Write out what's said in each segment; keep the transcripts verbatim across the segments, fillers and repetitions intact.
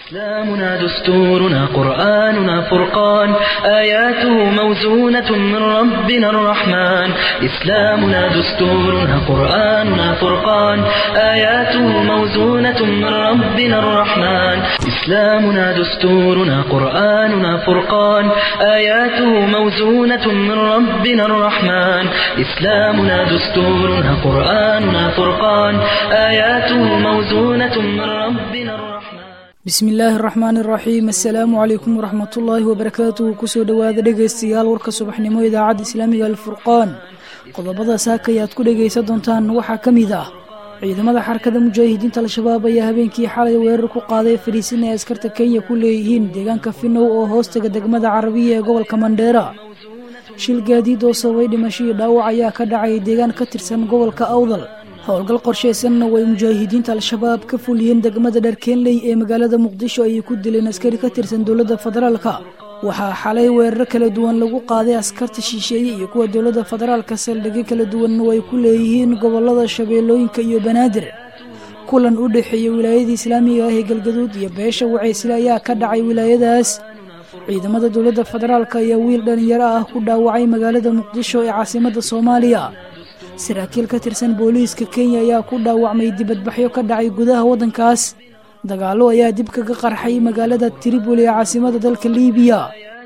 إسلامنا دستورنا قرآننا فرقان آياته موزونة من ربنا الرحمن إسلامنا دستورنا قرآننا فرقان آياته موزونة من ربنا الرحمن إسلامنا دستورنا قرآننا فرقان آياته موزونة من ربنا الرحمن إسلامنا دستورنا قرآننا فرقان آياته موزونة من ربنا الرحمن بسم الله الرحمن الرحيم السلام عليكم ورحمة الله وبركاته كسو دواذا dhegeystayaal warka subaxnimo idaacada islaamiga alfurqaan qodobada saakayaad ku dhageysan doontaan waxaa kamid ah ciidamada xarakada mujaahidiinta al-shabaab ayaa habeenkii xalay weerar ku qaaday fariisin ay askarta Kenya ku leeyihiin deegaanka Finow oo hoostaga degmada Carabiya ee gobolka Mandera shil gaadiid oo sababay dhimasho iyo dhaawac ayaa ka dhacay deegaan ka tirsan gobolka Awdal howlgal qorsheysanna way mujaahidiinta al-shabaab ka fuliyeen degmada Dharkeenley ee magaalada Muqdisho ay ku dileen askari ka tirsan dawladda federaalka waxaa xalay weerar kala duwan lagu qaaday askarta shisheeye iyo kuwa dawladda federaalka saldhigyo kala duwan way ku leeyihiin gobolada Shabeellooyinka iyo Banaadir kulan u dhaxeeyay wilaayada Islaamiga ah ee Galgaduud iyo Beesha Waceysle ayaa ka dhacay wilaayadaas ciidamada dawladda federaalka ayaa wiil dhalinyaro ah ku dhaawacay magaalada Muqdisho ee caasimadda Soomaaliya saraakiil ka tirsan booliiska Kenya ayaa ku dhaawacmay dibadbaxyo ka dhacay gudaha wadankaas dagaalo ayaa dib kaga qarxay magaalada Tripoli ee caasimadda dalka Liibiya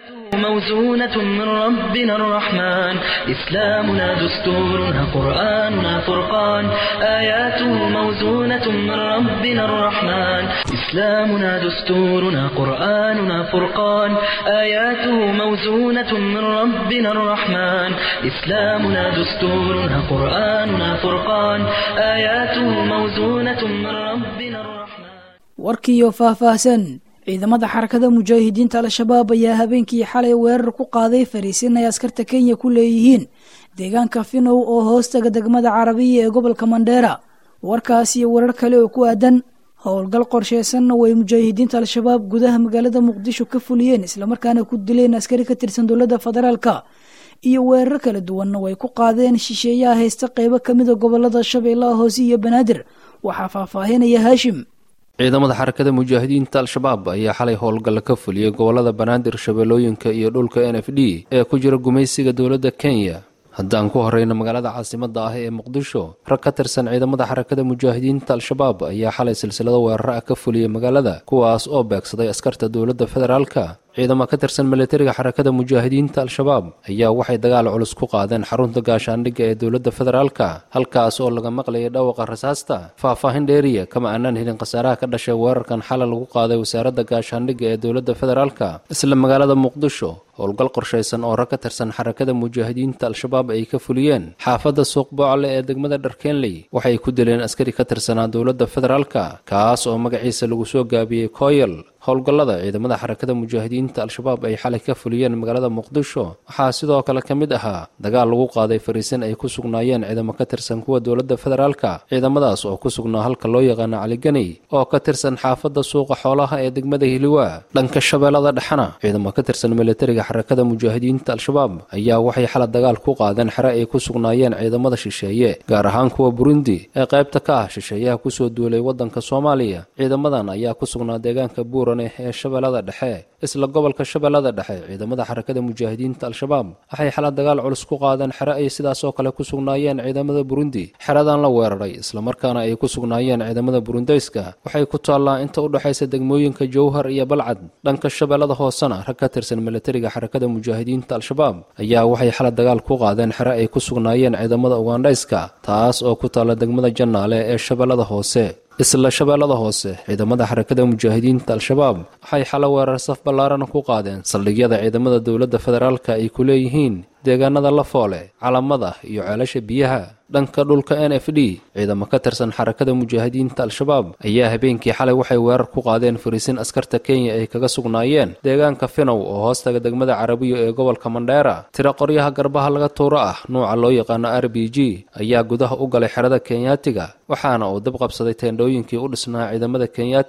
موزونة من ربنا الرحمن إسلامنا دستورنا قرآننا فرقان آياته موزونة من ربنا الرحمن إسلامنا دستورنا قرآننا فرقان آياته موزونة من ربنا الرحمن إسلامنا دستورنا قرآننا فرقان آياته موزونة من ربنا الرحمن warkiyo faahfaahsan ciidamada xarakada mujaahidiinta al-shabaab ayaa habeenkii xalay weerar ku qaaday fariisin ay askarta Kenya ku leeyihiin deegaanka Finow oo hoostaga degmada Carabiya ee gobolka Mandera warkaas iyo warar kale oo ku aadan howlgal qorsheysan way mujaahidiinta al-shabaab gudaha magaalada Muqdisho ka fuliyeen isla markaana ku dileen askari ka tirsan dawladda federaalka iyo weerar kala duwan way ku qaadeen shisheeyaha haysta qaybo kamid ah gobolada Shabeellaha Hoose iyo Banaadir waxa faahfaahinaya Hashim ciidamada xarakada mujaahidiinta al-shabaab ayaa xalay howlgal ka fuliyay gobolada Banaadir Shabeellooyinka iyo dhulka N F D ee ku jira gumaysiga dawladda Kenya haddaan ku horeyna magaalada caasimadda ah ee Muqdisho rag ka tirsan ciidamada xarakada mujaahidiinta al-shabaab ayaa xalay silsilado weerar ah ka fuliyay magaalada kuwaas oo beegsaday askarta dawladda federaalka ciidamo ka tirsan militariga xarakada mujaahidiinta al-shabaab ayaa waxay dagaal culus ku qaadeen xarunta gaashaandhigga ee dawladda federaalka halkaas oo laga maqlayay dhawaaqa rasaasta faahfaahin dheeriya kama aanan helin khasaaraha ka dhashay weerarkan xalay lagu qaaday wasaaradda gaashaandhigga ee dawladda federaalka isla magaalada Muqdisho howlgal qorsheysan oo rag ka tirsan xarakada mujaahidiinta al-shabaab ay ka fuliyeen xaafadda suuq Boocle ee degmada Dharkeenley waxay ku dileen askari ka tirsanaa dawladda federaalka kaas oo magaciisa lagu soo gaabiyay Koyal howlgallada ciidamada xarakada mujaahidiinta al-shabaab ay xalay ka fuliyeen magaalada Muqdisho waxaa sidoo kale ka mid ahaa dagaal lagu qaaday fariisin ay ku sugnaayeen ciidamo ka tirsan kuwa dawladda federaalka ciidamadaas oo ku sugnaa halka loo yaqaan Cali Gani oo ka tirsan xaafadda suuqa xoolaha ee degmada Hiliwa dhanka Shabeellada Dhaxana ciidamo ka tirsan militariga xarakada mujaahidiinta al-shabaab ayaa waxay xalay dagaal ku qaadeen xare ay ku sugnaayeen ciidamada shisheeye gaar ahaan kuwa Burundi ee qaybta ka ah shisheeyaha ku soo duulay wadanka Soomaaliya ciidamadan ayaa ku sugnaa deegaanka Buur ee Shabeellada Dhexe isla gobolka Shabeellada Dhexe ciidamada xarakada mujaahidiinta al-shabaab waxay xalay dagaal culus ku qaadeen xare ay sidaas oo kale ku sugnaayeen ciidamada Burundi xeradan la weeraray isla markaana ay ku sugnaayeen ciidamada Burundeyska waxay ku taalaa inta u dhaxaysa degmooyinka Jowhar iyo Balcad dhanka Shabeellada Hoosena rag ka tirsan militariga xarakada mujaahidiinta al-shabaab ayaa waxay xalay dagaal ku qaadeen xare ay ku sugnaayeen ciidamada Ugandhayska taas oo ku taala degmada Janaale ee Shabeellada Hoose isla Shabeellada Hoose ciidamada xarakada mujaahidiinta al-shabaab waxay xalay weerar saf ballaaran ku qaadeen saldhigyada ciidamada dawladda federaalka ay ku leeyihiin deegaanada Lafoole Calamada iyo Ceelasha Biyaha dhanka dhulka N F D ciidamo ka tirsan xarakada mujaahidiinta al-shabaab ayaa habeenkii xalay waxay weerar ku qaadeen fariisin askarta Kenya ay kaga sugnaayeen deegaanka Finow oo hoostaga degmada Carabiya ee gobolka Mandera tira qoryaha garbaha laga tuuro ah nooca loo yaqaan R B G ayaa gudaha u galay xerada Kenyaatiga waxaana uu dab qabsaday teendhooyinkii u dhisnaa ciidamada Kenyaatiga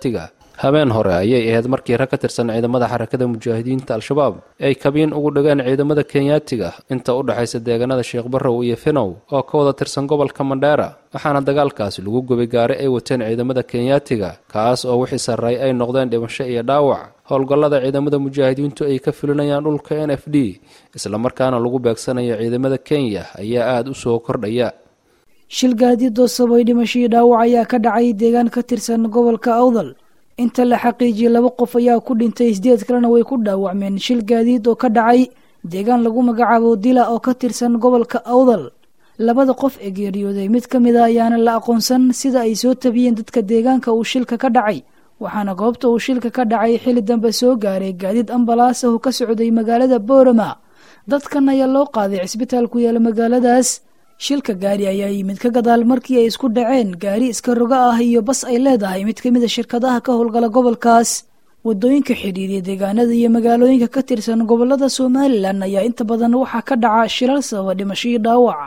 habeen hore ayay ahayd markii rag ka tirsan ciidamada xarakada mujaahidiinta al-shabaab ay kabiin ugu dhageen ciidamada kenyaatiga inta u dhexaysa deegaanada sheekh barrow iyo finow oo ka wada tirsan gobolka mandheera waxaana dagaalkaasi lagu gubay gaari ay wateen ciidamada kenyaatiga kaas oo wixii sarray ay noqdeen dhimasho iyo dhaawac howlgallada ciidamada mujaahidiintu ay ka fulinayaan dhulka n f d islamarkaana lagu beegsanayo ciidamada kenya ayaa aada u soo kordhaya shil gaadiidoo sabay dhimashadii dhaawac ayaa ka dhacay deegaan ka tirsan gobolka awdal inta la xaqiijiyey laba qof ayaa ku dhintay sideed kalena way ku dhaawacmeen shil gaadiid oo ka dhacay deegaan lagu magacaabo dila oo ka tirsan gobolka awdal labada qof ee geeriyooday mid ka mid a ayaana la aqoonsan sida ay soo tabiyeen dadka deegaanka uu shilka ka dhacay waxaana goobta uu shilka ka dhacay xili dambe soo gaaray gaadiid ambalaas ah oo ka socday magaalada boorama dadkan ayaa loo qaaday cisbitaal ku yaala magaaladaas shilka gaari ayaa yimid ka gadaal markii ay isku dhaceen gaari iska roga ah iyo bas ay leedahay mid ka mid a shirkadaha ka howlgala gobolkaas wadooyinka xidhiiriya deegaanada iyo magaalooyinka ka tirsan gobolada somalilan ayaa inta badan waxaa ka dhaca shilal sababa dhimasho iyo dhaawaca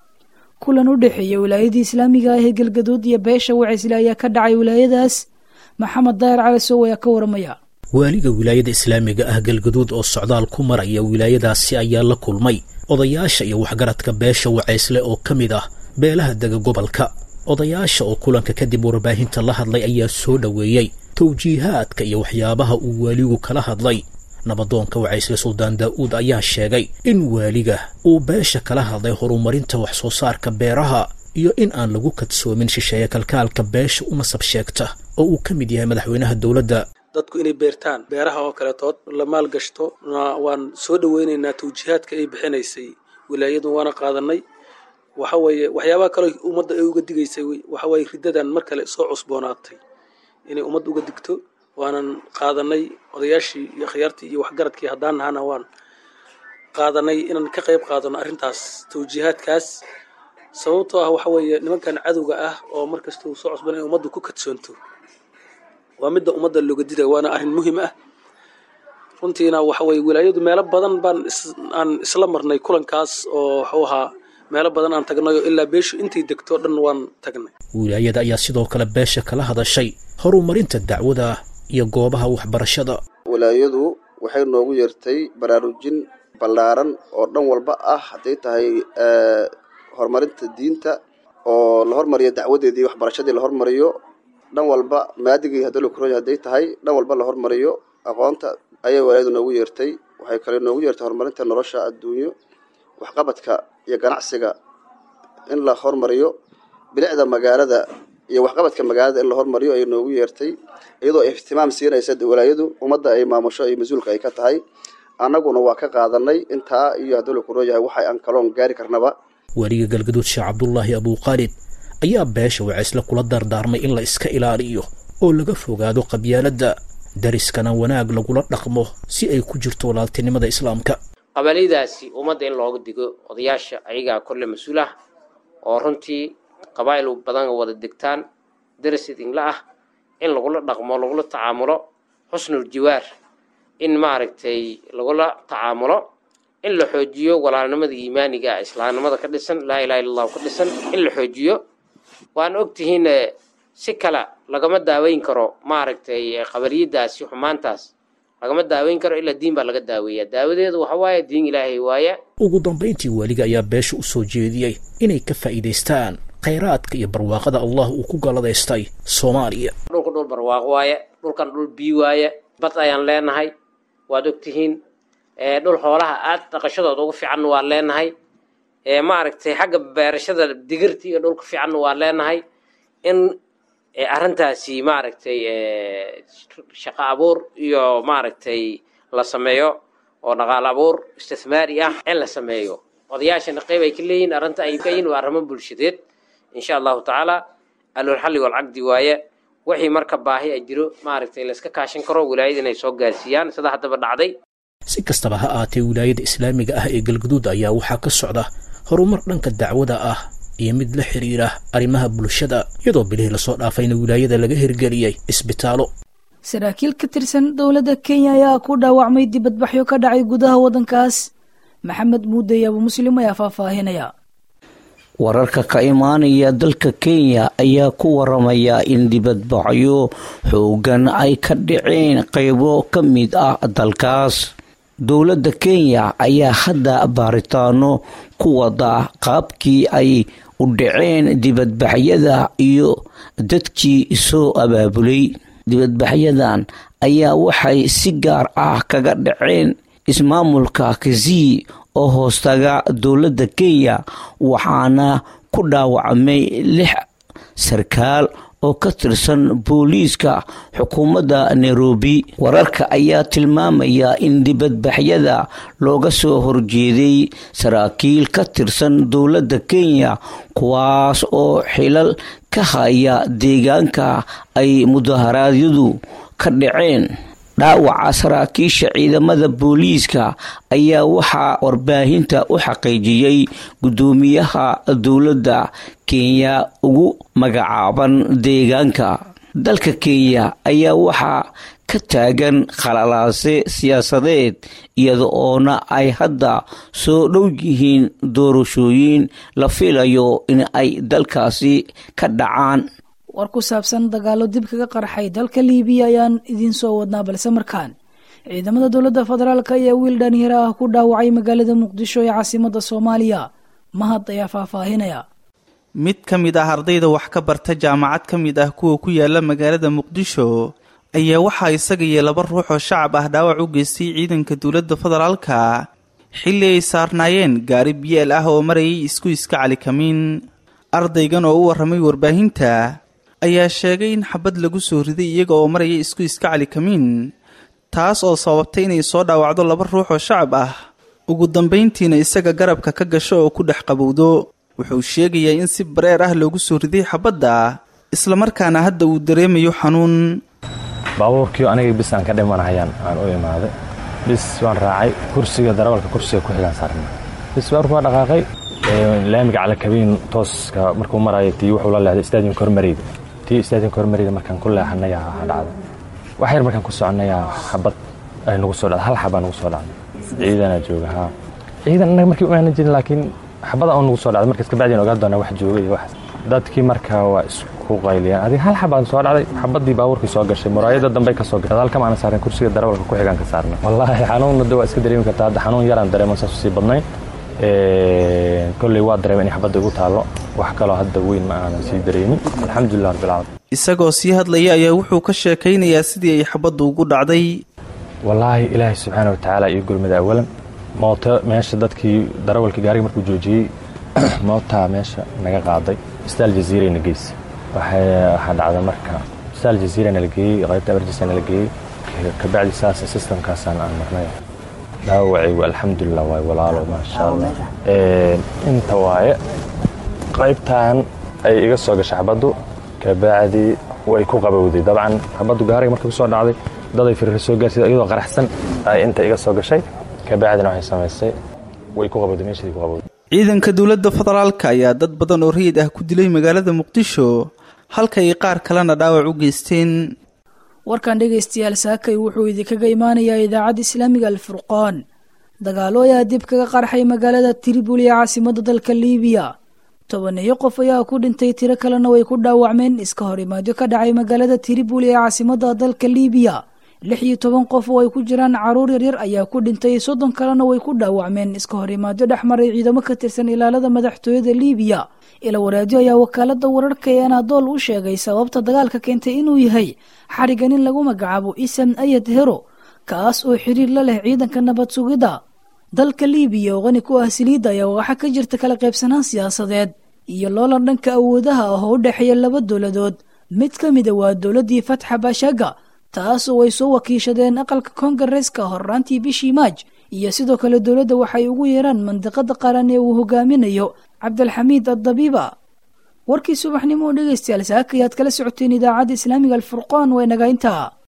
kulan u dhexeeya wilaayadii islaamiga ah ee galgaduud iyo beesha wacisle ayaa ka dhacay wilaayadaas maxamed daahir cali sow ayaa ka waramaya waaliga wilaayada islaamiga ah galgaduud oo socdaal ku maraya wilaayadaasi ayaa la kulmay odayaasha iyo waxgaradka beesha wacaysle oo ka mid ah beelaha dega gobolka odayaasha oo kulanka kadib warbaahinta la hadlay ayaa soo dhoweeyey tawjiihaadka iyo waxyaabaha uu waaligu kala hadlay nabadoonka wacaysle suldaan daa'uud ayaa sheegay in waaliga uu beesha kala hadlay horumarinta wax soo saarka beeraha iyo in aan lagu kadsoomin shisheeye kalkaalka beesha u nasab sheegta oo uu ka mid yahay madaxweynaha dowladda dadku inay beertaan beeraha oo kaletood la maalgashto waan soo dhaweynaynaa tawjiihaadka ay bixinaysay wilaayadu waana qaadanay waxa weeye waxyaabaha kale ummadda ay uga digaysay waxa weeye riddadan mar kale soo cusboonaatay inay ummadda uga digto waanan qaadanay odayaashii iyo khiyaartii iyo waxgaradkii haddaan nahana waan qaadanay inaan ka qayb qaadano arrintaas tawjiihaadkaas sababtoo ah waxa weeye nimankan cadowga ah oo mar kastuu soo cusban inay ummaddu ku kadsoonto waa midda ummadda looga diday waana arrin muhiim ah runtiina waxa weeye wilaayadu meelo badan baan aan isla marnay kulankaas oo wuxuu ahaa meelo badan aan tagnayo ilaa beeshu intay degto dhan waan tagnay wilaayada ayaa sidoo kale beesha kala hadashay horumarinta dacwada iyo goobaha waxbarashada wilaayadu waxay noogu yeertay baraarujin ballaaran oo dhan walba ah hadday tahay horumarinta diinta oo la hormariyo dacwadeedii waxbarashadii la hormariyo dhan walba maadigii haddii la kuroon hadday tahay dhan walba la hormariyo aqoonta ayay wilaayadu noogu yeertay waxay kale noogu yeertay horumarinta nolosha adduunyo waxqabadka iyo ganacsiga in la hormariyo bilicda magaalada iyo waxqabadka magaalada in la hormariyo ay noogu yeertay iyadoo ihtimaam siinaysa wilaayadu ummadda ay maamusho iyo mas-uulka ay ka tahay annaguna waa ka qaadanay intaa iyo haddii la kuroon yahay waxay aan kaloon gaari karnaba waliga galgaduud sheekh cabdullaahi abuuqaalid ayaa beesha wacaysle kula dardaarmay in la iska ilaaliyo oo laga fogaado qabyaaladda dariskana wanaag lagula dhaqmo si ay ku jirto walaaltinimada islaamka qabaalidaasi ummadda in looga digo odayaasha ayagaa kolle mas-uul ah oo runtii qabaa'il badan wada degtaan daris idinla ah in lagula dhaqmo lagula tacaamulo xusnul jiwaar in maaragtay lagula tacaamulo in la xoojiyo walaalnimada iimaaniga islaamnimada ka dhisan laa ilaaha illa allah ka dhisan in la xoojiyo waan ogtihiin si kale lagama daaweyn karo maaragtay qabaliyadaasi xumaantaas lagama daaweyn karo ilaa diin baa laga daaweeyaa daawadeedu waxa waaye diin ilaahay waaye ugu dambayntii waaliga ayaa beesha u soo jeediyey inay ka faa'iidaystaan khayraadka iyo barwaaqada allah uu ku galadaystay soomaaliya dhulka dhul barwaaqo waaye dhulkan dhul bii waaye bad ayaan leenahay waad ogtihiin dhul xoolaha aad dhaqashadooda ugu fiican waa leenahay maaragtay xagga beerashada digirta iyo dhulka fiican waa leenahay in arrintaasi maaragtay shaqo abuur iyo maaragtay la sameeyo oo dhaqaale abuur istismaari ah in la sameeyo odayaashana qayb ay ka leeyihiin arrinta ay ka yihiin waa arrimo bulshadeed insha allahu tacaala alulxalli walcaqdi waaye wixii marka baahi ay jiro maaragtay la iska kaashan karo wilaayada inay soo gaarsiiyaan sida haddaba dhacday si kastaba ha aatee wilaayada islaamiga ah ee galgaduud ayaa waxaa ka socda horumar dhanka dacwada ah iyo mid la xiriira arrimaha bulshada iyadoo bilihii lasoo dhaafayna wilaayada laga hirgeliyey isbitaalo saraakiil ka tirsan dowladda kenya ayaa ku dhaawacmay dibadbaxyo ka dhacay gudaha waddankaas maxamed muudey abu muslim ayaa faahfaahinaya wararka ka imaanaya dalka Kenya ayaa ku waramaya in dibadbaxyo xoogan ay ka dhaceen qaybo ka mid ah dalkaas. dowladda Kenya ayaa hadda baaritaano ku wada qaabkii ay u dhaceen dibadbaxyada iyo dadkii soo abaabulay. dibadbaxyadan ayaa waxay si gaar ah kaga dhaceen ismaamulka Kisii oo hoostaga dowladda Kenya, waxaana ku dhaawacmay lix sarkaal oo ka tirsan booliiska xukuumadda Nairobi. wararka ayaa tilmaamaya in dibadbaxyada looga soo horjeeday saraakiil ka tirsan dowladda Kenya kuwaas oo xilal ka haya deegaanka ay mudaharaadyadu ka dhaceen. dhaawaca saraakiisha ciidamada booliiska ayaa waxaa warbaahinta u xaqiijiyay gudoomiyaha dowladda Kenya ugu magacaaban deegaanka. dalka Kenya ayaa waxaa ka taagan khalalaase siyaasadeed iyada oona ay hadda soo dhow yihiin doorashooyin la filayo in ay dalkaasi ka dhacaan. war ku saabsan dagaalo dib kaga qarxay dalka Liibiya ayaan idin soo wadnaa, balse markaan ciidamada dowladda federaalka ayaa wiil dhalinyaro ah ku dhaawacay magaalada Muqdisho ee caasimadda Soomaaliya. mahad ayaa faahfaahinaya. mid ka mid ah ardayda wax ka barta jaamacad ka mid ah kuwa ku yaala magaalada Muqdisho ayaa waxaa isaga iyo laba ruux oo shacab ah dhaawac u geystay ciidanka dowladda federaalka xilli ay saarnaayeen gaari biyaal ah oo marayay isku iska Cali Kamiin. ardaygan oo u waramay warbaahinta ayaa sheegay in xabad lagu soo riday iyaga oo maraya isku iska Cali Kamiin, taas oo sababtay inay soo dhaawacdo laba ruux oo shacab ah, ugu dambeyntiina isaga garabka ka gasho oo ku dhex qabowdo. wuxuu sheegayaa in si bareer ah loogu soo riday xabadda, isla markaana hadda uu dareemayo xanuun. baabuurkii aniga bis aan ka dhimanayaan aan u imaaday, bis waan raacay kursiga darawalka kursiga ku xigan saarnaa, bis baabuurku waa dhaqaaqay laamiga Cali Kamiin tooska markuu marayo tii wuxuu la leeyahay stadiumka hormarida tii stadiumka hormarida markaan ku leexanay ayaa dhacday. wax yar markaan ku soconay xabad ay nagu soo dhacday, hal xabad nagu soo dhacday. ciidana jooga ha ciidan anaga markii u aanan jirin, laakiin xabada oo nagu soo dhacday markaas ka bacdina ogaa doona wax jooga iyo wax. dadkii markaa waa isku qayliyeen, adiga hal xabad soo dhacday, xabadii baabuurkii soo gashay muraayada dambe ka soo gashay. halka ma aan saaran kursiga darawalka ku xigan ka saarnaa. wallahi xanuun dad waa iska dareemi kartaa, hadda xanuun yaraan dareeman saas si badnayn. ee kulli waa dareemay in xabada ugu taalo, wax kale hadda weyn ma aanan sii dareemin. alxamdulillah rabbil caalamiin. isagoo sii hadlaya ayaa wuxuu ka sheekaynayaa sidii ay xabadu ugu dhacday. wallaahi ilaahay subxaanahu wa tacaala iyo gurmada awalan mooto meesha dadkii darawalkii gaariga markuu joojiyey mootaa meesha naga qaaday istaal jaziirayna geysay. waxaa dhacday marka istaal jaziirayna la geeyey, qaybta emergency-na la geeyey, kabacdi saas systemkaasaan aan marnay. dhaawacay alxamdulillah waay walaalo maasha allah. inta waaye qaybtaan ay iga soo gashay xabaddu, kabacdi way ku qabowday. dabcan xabaddu gaariga markay kusoo dhacday daday firir soo gaarsiday iyadoo qaraxsan ay inta iga soo gashay, kabacdina waxay samaysay way ku qabowday meeshii ku qabowday. ciidanka dowladda federaalka ayaa dad badan oo rayid ah ku dilay magaalada Muqdisho, halka ay qaar kalena dhaawac u geysteen. warkan dhegeystayaal saakay wuxuu idinkaga imaanayaa idaacadda islaamiga Al-Furqaan. dagaalo ayaa dib kaga qarxay magaalada Tripoli ee caasimadda dalka Liibiya. tobaneeyo qof ayaa ku dhintay, tiro kalena way ku dhaawacmeen iska horimaadyo ka dhacay magaalada Tripoli ee caasimadda dalka Liibiya. lix iyo toban qof oo ay ku jiraan caruur yaryar ayaa ku dhintay, soddon kalena way ku dhaawacmeen iska horimaadyo dhexmaray ciidamo ka tirsan ilaalada madaxtooyada Liibiya. ila waraadiyo ayaa wakaalada wararka ee Anadol u sheegay sababta dagaalka keentay inuu yahay xarigan in lagu magacaabo Isam Ayad Hero, kaas oo xiriir la leh ciidanka nabad sugidda dalka Liibiya oo qani ku ah saliidda ayaa waxa ka jirta kala qaybsanaan siyaasadeed iyo loolan dhanka awoodaha ah oo u dhexeeya laba dowladood. mid ka mid ah waa dowladii Fatxa Bashaga, taas oo ay soo wakiishadeen aqalka Koongareeska horraantii bishii Maaj, iyo sidoo kale dowladda waxay ugu yeeraan mandiqada qaran ee uu hogaaminayo Cabdulxamiid Ad-Dabiiba. warkii subaxnimo dhegeystayaal saakayaad kala socoteen idaacadda islaamiga Al-Furqaan waa naga intaa.